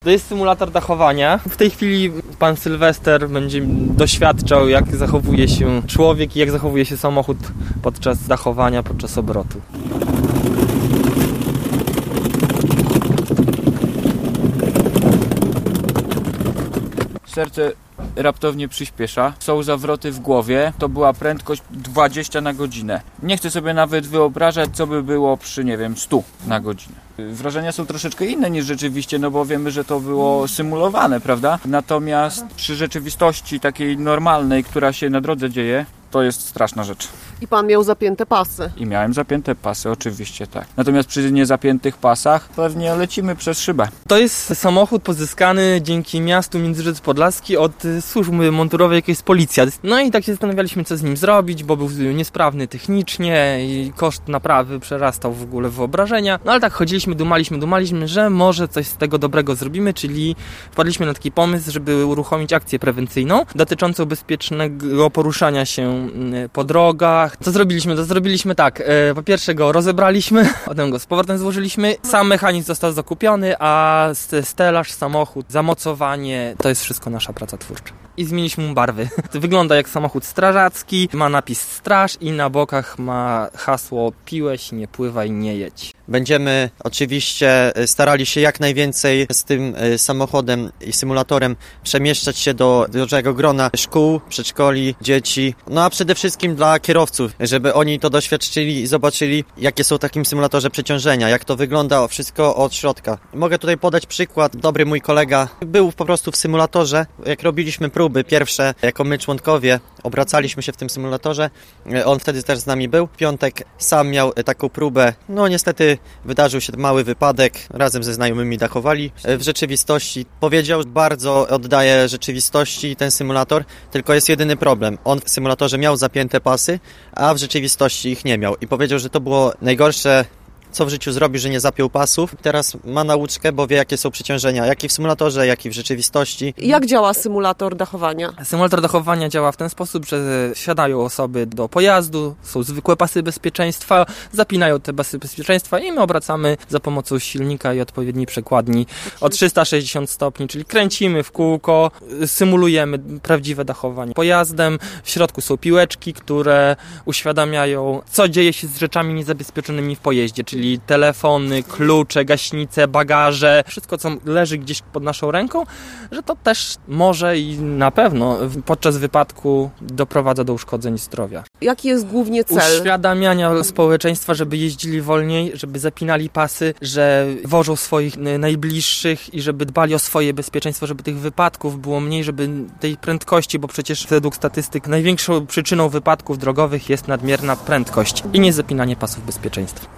To jest symulator dachowania. W tej chwili pan Sylwester będzie doświadczał, jak zachowuje się człowiek i jak zachowuje się samochód podczas dachowania, podczas obrotu. Serce raptownie przyspiesza, są zawroty w głowie, to była prędkość 20 na godzinę. Nie chcę sobie nawet wyobrażać, co by było przy, 100 na godzinę. Wrażenia są troszeczkę inne niż rzeczywiście, no bo wiemy, że to było symulowane, prawda? Natomiast przy rzeczywistości takiej normalnej, która się na drodze dzieje, to jest straszna rzecz. I pan miał zapięte pasy. I miałem zapięte pasy, oczywiście tak. Natomiast przy niezapiętych pasach pewnie lecimy przez szybę. To jest samochód pozyskany dzięki miastu Międzyrzec Podlaski od służby mundurowej, jakiej jest policja. No i tak się zastanawialiśmy, co z nim zrobić, bo był niesprawny technicznie i koszt naprawy przerastał w ogóle wyobrażenia. No ale tak chodziliśmy, dumaliśmy, że może coś z tego dobrego zrobimy, czyli wpadliśmy na taki pomysł, żeby uruchomić akcję prewencyjną dotyczącą bezpiecznego poruszania się po drogach. Co zrobiliśmy? To zrobiliśmy tak. Po pierwsze go rozebraliśmy, potem go z powrotem złożyliśmy. Sam mechanizm został zakupiony, a stelaż, samochód, zamocowanie, to jest wszystko nasza praca twórcza. I zmieniliśmy mu barwy. Wygląda jak samochód strażacki, ma napis straż i na bokach ma hasło piłeś, nie pływaj, nie jedź. Będziemy oczywiście starali się jak najwięcej z tym samochodem i symulatorem przemieszczać się do dużego grona szkół, przedszkoli, dzieci, no a przede wszystkim dla kierowców, żeby oni to doświadczyli i zobaczyli, jakie są w takim symulatorze przeciążenia, jak to wygląda wszystko od środka. Mogę tutaj podać przykład. Dobry mój kolega był po prostu w symulatorze, jak robiliśmy próby pierwsze, jako my członkowie, obracaliśmy się w tym symulatorze, on wtedy też z nami był. W piątek sam miał taką próbę, no niestety wydarzył się mały wypadek, razem ze znajomymi dachowali. W rzeczywistości powiedział, bardzo oddaje rzeczywistości ten symulator, tylko jest jedyny problem. On w symulatorze miał zapięte pasy, a w rzeczywistości ich nie miał. I powiedział, że to było najgorsze, co w życiu zrobi, że nie zapiął pasów. Teraz ma nauczkę, bo wie, jakie są przeciążenia, jak i w symulatorze, jak i w rzeczywistości. Jak działa symulator dachowania? Symulator dachowania działa w ten sposób, że wsiadają osoby do pojazdu, są zwykłe pasy bezpieczeństwa, zapinają te pasy bezpieczeństwa i my obracamy za pomocą silnika i odpowiedniej przekładni o 360 stopni, czyli kręcimy w kółko, symulujemy prawdziwe dachowanie pojazdem. W środku są piłeczki, które uświadamiają, co dzieje się z rzeczami niezabezpieczonymi w pojeździe, czyli telefony, klucze, gaśnice, bagaże, wszystko co leży gdzieś pod naszą ręką, że to też może i na pewno podczas wypadku doprowadza do uszkodzeń zdrowia. Jaki jest głównie cel? Uświadamiania społeczeństwa, żeby jeździli wolniej, żeby zapinali pasy, że wożą swoich najbliższych i żeby dbali o swoje bezpieczeństwo, żeby tych wypadków było mniej, żeby tej prędkości, bo przecież według statystyk największą przyczyną wypadków drogowych jest nadmierna prędkość i niezapinanie pasów bezpieczeństwa.